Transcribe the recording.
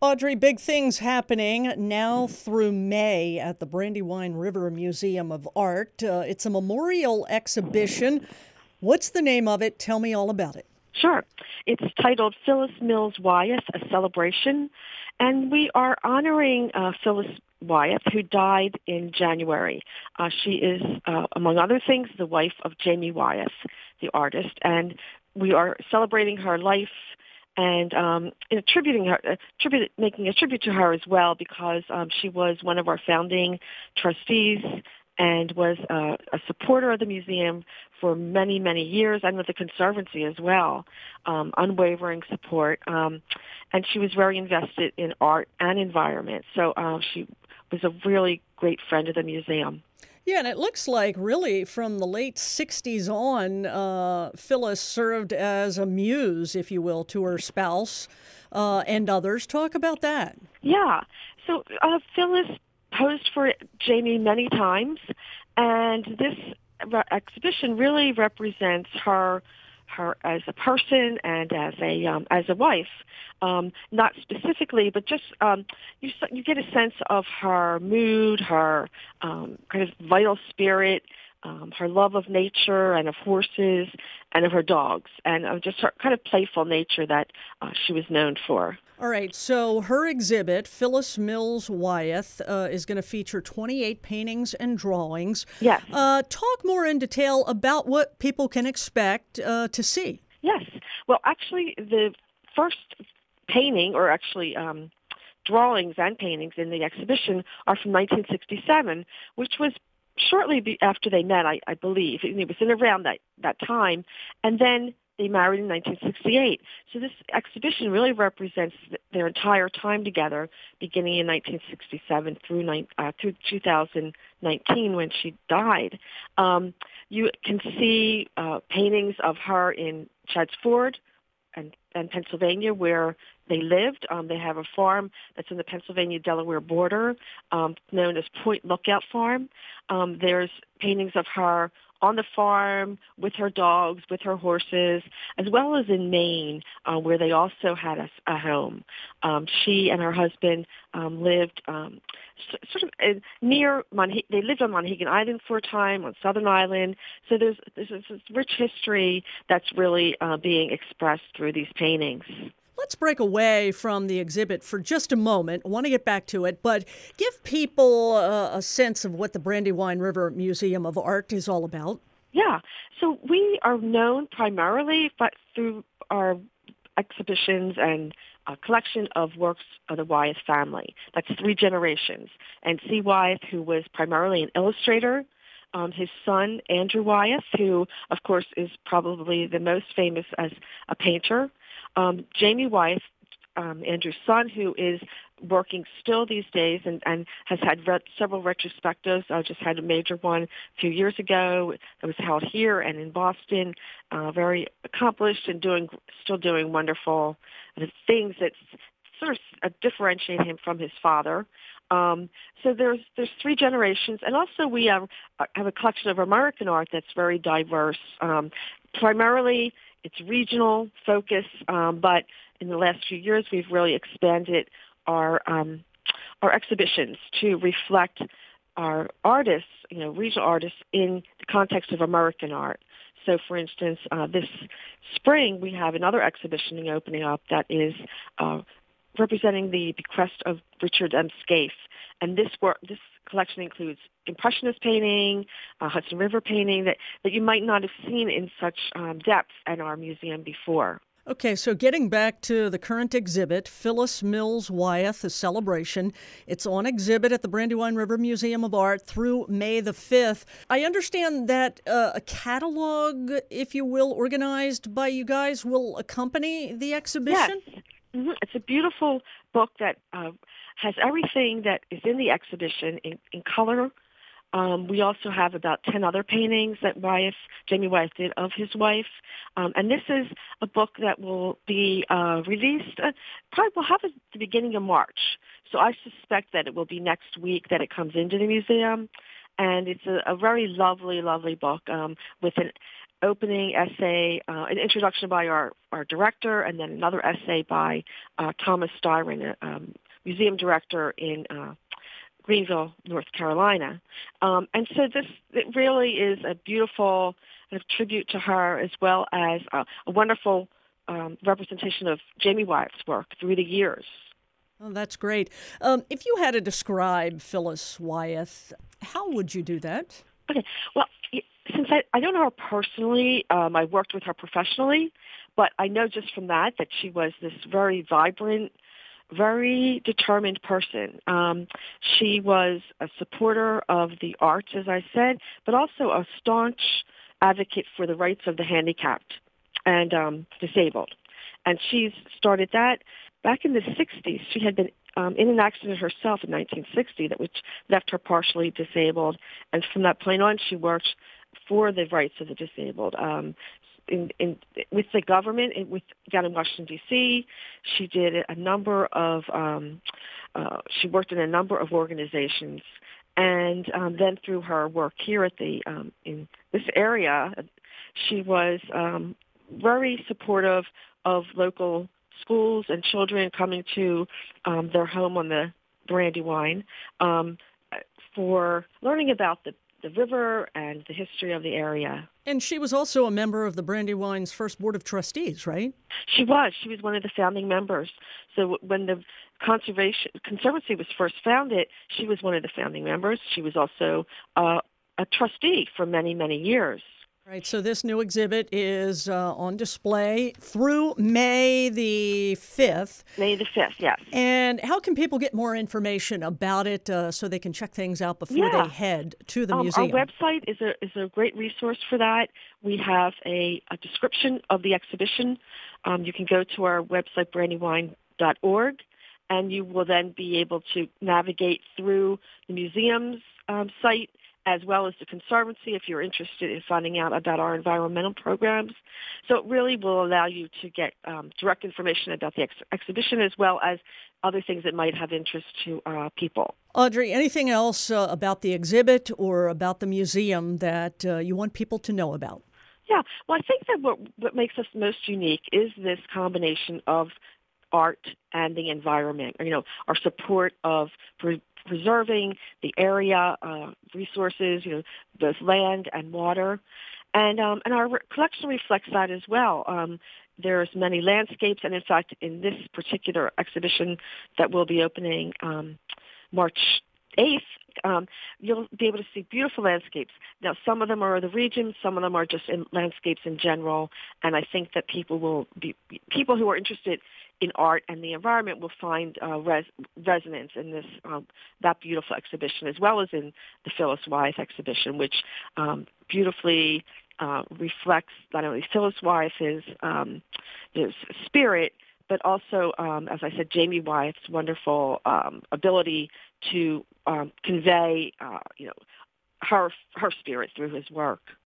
Audrey, big things happening now through May at the Brandywine River Museum of Art. It's a memorial exhibition. What's the name of it? Tell me all about it. Sure. It's titled Phyllis Mills Wyeth, A Celebration, and we are honoring Phyllis Wyeth, who died in January. She is, among other things, the wife of Jamie Wyeth, the artist, and we are celebrating her life and attributing her, making a tribute to her as well, because she was one of our founding trustees and was a supporter of the museum for many, many years, and with the Conservancy as well, unwavering support. And she was very invested in art and environment. So she was a really great friend of the museum. Yeah, and it looks like really from the late 60s on, Phyllis served as a muse, if you will, to her spouse and others. Talk about that. Yeah. So Phyllis posed for Jamie many times, and this exhibition really represents her as a person and as a wife. Not specifically, but just you get a sense of her mood, her kind of vital spirit, her love of nature and of horses and of her dogs, and just her kind of playful nature that she was known for. All right, so her exhibit, Phyllis Mills Wyeth, is going to feature 28 paintings and drawings. Yes. Talk more in detail about what people can expect to see. Yes. Well, actually, the first painting, or actually drawings and paintings in the exhibition, are from 1967, which was shortly after they met, I believe. It was in around that time. And then they married in 1968. So this exhibition really represents their entire time together, beginning in 1967 through 2019 when she died. You can see paintings of her in Chadds Ford and Pennsylvania, where they lived. They have a farm that's in the Pennsylvania-Delaware border, known as Point Lookout Farm. There's paintings of her on the farm with her dogs, with her horses, as well as in Maine, where they also had a home. She and her husband lived sort of near they lived on Monhegan Island for a time, on Southern Island. So there's this rich history that's really being expressed through these paintings. Let's break away from the exhibit for just a moment. I want to get back to it, but give people a sense of what the Brandywine River Museum of Art is all about. Yeah. So we are known primarily through our exhibitions and a collection of works of the Wyeth family. That's three generations. And C. Wyeth, who was primarily an illustrator, his son, Andrew Wyeth, who, of course, is probably the most famous as a painter. Jamie Wyeth, Andrew's son, who is working still these days and has had several retrospectives. I just had a major one a few years ago that was held here and in Boston. Very accomplished and still doing wonderful things that sort of differentiate him from his father. So there's three generations, and also we have a collection of American art that's very diverse. Primarily, it's regional focus, but in the last few years, we've really expanded our exhibitions to reflect our artists, regional artists, in the context of American art. So, for instance, this spring we have another exhibition opening up that is representing the bequest of Richard M. Scaife, and this collection includes Impressionist painting, Hudson River painting that you might not have seen in such depth at our museum before. Okay, so getting back to the current exhibit, Phyllis Mills Wyeth, A Celebration. It's on exhibit at the Brandywine River Museum of Art through May the 5th. I understand that a catalog, if you will, organized by you guys will accompany the exhibition? Yes. Mm-hmm. It's a beautiful book that has everything that is in the exhibition in color. We also have about 10 other paintings that Jamie Wyeth did of his wife. And this is a book that will be released, probably we'll have it at the beginning of March. So I suspect that it will be next week that it comes into the museum. And it's a very lovely, lovely book with opening essay, an introduction by our director, and then another essay by Thomas Styron, museum director in Greenville, North Carolina. And so it really is a beautiful kind of tribute to her, as well as a wonderful representation of Jamie Wyeth's work through the years. Oh, that's great. If you had to describe Phyllis Wyeth, how would you do that? Okay. Well, since I don't know her personally, I worked with her professionally, but I know just from that she was this very vibrant, very determined person. She was a supporter of the arts, as I said, but also a staunch advocate for the rights of the handicapped and disabled. And she's started that back in the 60s. She had been in an accident herself in 1960 which left her partially disabled. And from that point on, she worked for the rights of the disabled. With the government, down in Washington, D.C., she did a number of, she worked in a number of organizations. And then through her work here at in this area, she was very supportive of local schools and children coming to their home on the Brandywine for learning about the river and the history of the area. And she was also a member of the Brandywine's first board of trustees, right? She was. She was one of the founding members. So when the Conservancy was first founded, she was one of the founding members. She was also a trustee for many, many years. Right, so this new exhibit is on display through May the 5th. May the 5th, yes. And how can people get more information about it so they can check things out before they head to the museum? Our website is a great resource for that. We have a description of the exhibition. You can go to our website, brandywine.org, and you will then be able to navigate through the museum's site, as well as the Conservancy if you're interested in finding out about our environmental programs. So it really will allow you to get direct information about the exhibition, as well as other things that might have interest to people. Audrey, anything else about the exhibit or about the museum that you want people to know about? Yeah, well, I think that what makes us most unique is this combination of art and the environment. Our support of preserving the area, resources, both land and water. And our collection reflects that as well. There's many landscapes, and in fact, in this particular exhibition that will be opening March 8th, you'll be able to see beautiful landscapes. Now, some of them are the regions, some of them are just in landscapes in general, and I think that people who are interested in art and the environment will find resonance in this that beautiful exhibition, as well as in the Phyllis Wyeth exhibition, which beautifully reflects not only Phyllis Wyeth's spirit, but also, as I said, Jamie Wyeth's wonderful ability to convey, her spirit through his work.